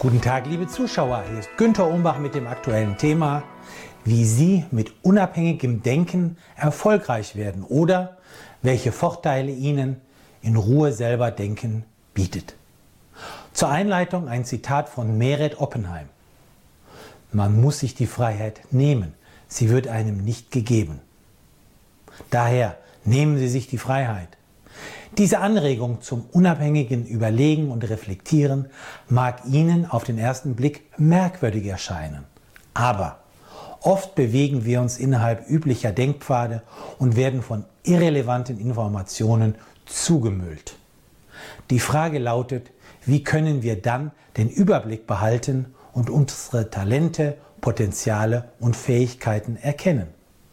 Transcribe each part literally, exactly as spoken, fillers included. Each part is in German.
Guten Tag, liebe Zuschauer, hier ist Günther Umbach mit dem aktuellen Thema, wie Sie mit unabhängigem Denken erfolgreich werden oder welche Vorteile Ihnen in Ruhe selber denken bietet. Zur Einleitung ein Zitat von Meret Oppenheim. Man muss sich die Freiheit nehmen, sie wird einem nicht gegeben. Daher nehmen Sie sich die Freiheit. Diese Anregung zum unabhängigen Überlegen und Reflektieren mag Ihnen auf den ersten Blick merkwürdig erscheinen. Aber oft bewegen wir uns innerhalb üblicher Denkpfade und werden von irrelevanten Informationen zugemüllt. Die Frage lautet, wie können wir dann den Überblick behalten und unsere Talente, Potenziale und Fähigkeiten erkennen?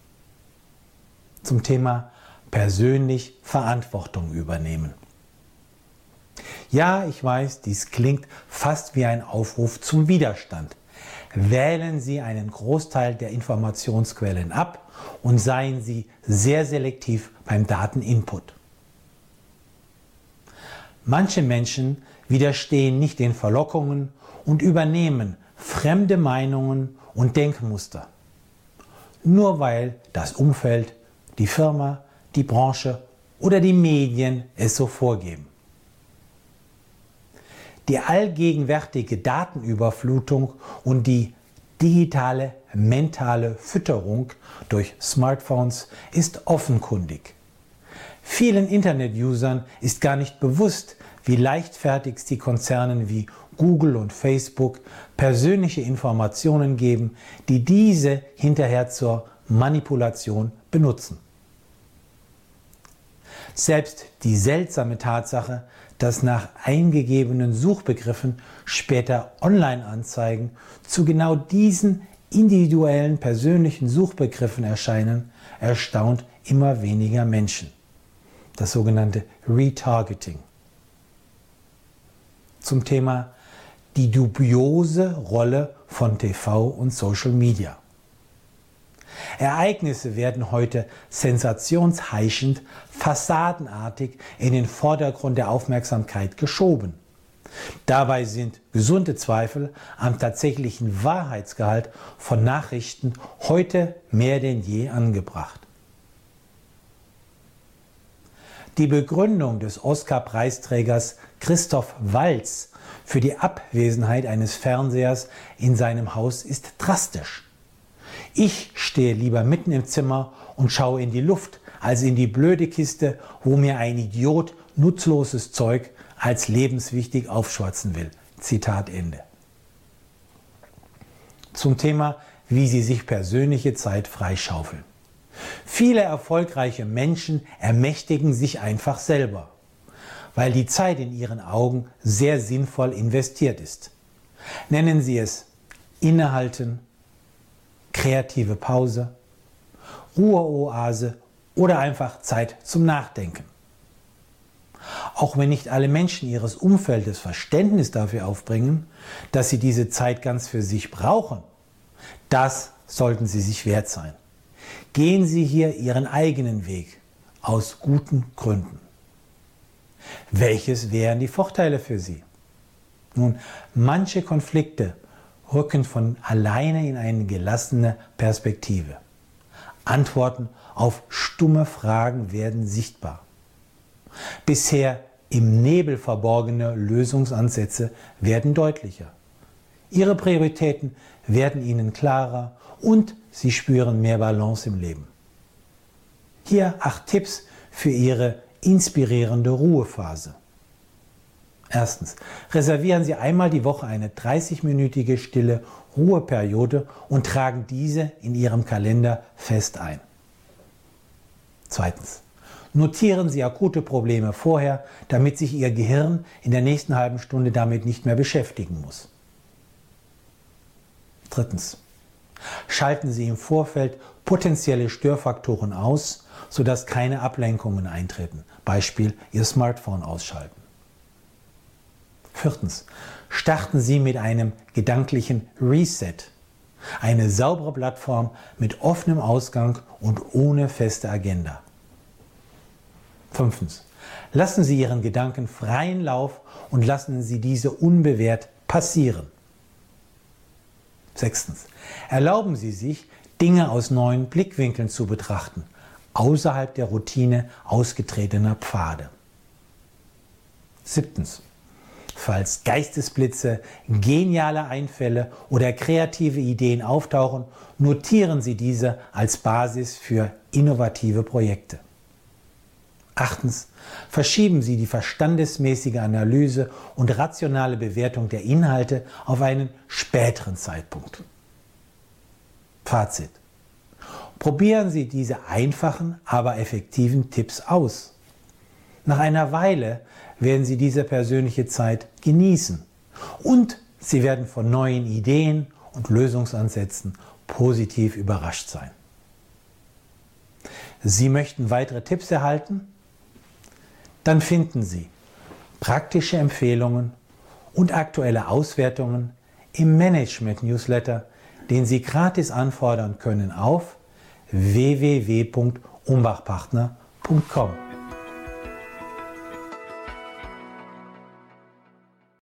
Zum Thema persönlich Verantwortung übernehmen. Ja, ich weiß, dies klingt fast wie ein Aufruf zum Widerstand. Wählen Sie einen Großteil der Informationsquellen ab und seien Sie sehr selektiv beim Dateninput. Manche Menschen widerstehen nicht den Verlockungen und übernehmen fremde Meinungen und Denkmuster. Nur weil das Umfeld, die Firma, die Branche oder die Medien es so vorgeben. Die allgegenwärtige Datenüberflutung und die digitale mentale Fütterung durch Smartphones ist offenkundig. Vielen Internet-Usern ist gar nicht bewusst, wie leichtfertig die Konzernen wie Google und Facebook persönliche Informationen geben, die diese hinterher zur Manipulation benutzen. Selbst die seltsame Tatsache, dass nach eingegebenen Suchbegriffen später Online-Anzeigen zu genau diesen individuellen persönlichen Suchbegriffen erscheinen, erstaunt immer weniger Menschen. Das sogenannte Retargeting. Zum Thema die dubiose Rolle von T V und Social Media. Ereignisse werden heute sensationsheischend, fassadenartig in den Vordergrund der Aufmerksamkeit geschoben. Dabei sind gesunde Zweifel am tatsächlichen Wahrheitsgehalt von Nachrichten heute mehr denn je angebracht. Die Begründung des Oscar-Preisträgers Christoph Waltz für die Abwesenheit eines Fernsehers in seinem Haus ist drastisch. Ich stehe lieber mitten im Zimmer und schaue in die Luft, als in die blöde Kiste, wo mir ein Idiot nutzloses Zeug als lebenswichtig aufschwatzen will. Zitat Ende. Zum Thema, wie Sie sich persönliche Zeit freischaufeln. Viele erfolgreiche Menschen ermächtigen sich einfach selber, weil die Zeit in ihren Augen sehr sinnvoll investiert ist. Nennen Sie es Innehalten, kreative Pause, Ruheoase oder einfach Zeit zum Nachdenken. Auch wenn nicht alle Menschen ihres Umfeldes Verständnis dafür aufbringen, dass sie diese Zeit ganz für sich brauchen, das sollten sie sich wert sein. Gehen Sie hier Ihren eigenen Weg, aus guten Gründen. Welches wären die Vorteile für Sie? Nun, manche Konflikte rücken von alleine in eine gelassene Perspektive. Antworten auf stumme Fragen werden sichtbar. Bisher im Nebel verborgene Lösungsansätze werden deutlicher. Ihre Prioritäten werden Ihnen klarer und Sie spüren mehr Balance im Leben. Hier acht Tipps für Ihre inspirierende Ruhephase. Erstens, reservieren Sie einmal die Woche eine dreißigminütige stille Ruheperiode und tragen diese in Ihrem Kalender fest ein. Zweitens, notieren Sie akute Probleme vorher, damit sich Ihr Gehirn in der nächsten halben Stunde damit nicht mehr beschäftigen muss. Drittens, schalten Sie im Vorfeld potenzielle Störfaktoren aus, sodass keine Ablenkungen eintreten. Beispiel Ihr Smartphone ausschalten. Viertens, starten Sie mit einem gedanklichen Reset. Eine saubere Plattform mit offenem Ausgang und ohne feste Agenda. Fünftens, lassen Sie Ihren Gedanken freien Lauf und lassen Sie diese unbewehrt passieren. Sechstens. Erlauben Sie sich, Dinge aus neuen Blickwinkeln zu betrachten, außerhalb der Routine ausgetretener Pfade. Siebtens. Falls Geistesblitze, geniale Einfälle oder kreative Ideen auftauchen, notieren Sie diese als Basis für innovative Projekte. Achtens. Verschieben Sie die verstandesmäßige Analyse und rationale Bewertung der Inhalte auf einen späteren Zeitpunkt. Fazit. Probieren Sie diese einfachen, aber effektiven Tipps aus. Nach einer Weile werden Sie diese persönliche Zeit genießen und Sie werden von neuen Ideen und Lösungsansätzen positiv überrascht sein. Sie möchten weitere Tipps erhalten? Dann finden Sie praktische Empfehlungen und aktuelle Auswertungen im Management-Newsletter, den Sie gratis anfordern können auf w w w punkt umbachpartner punkt com.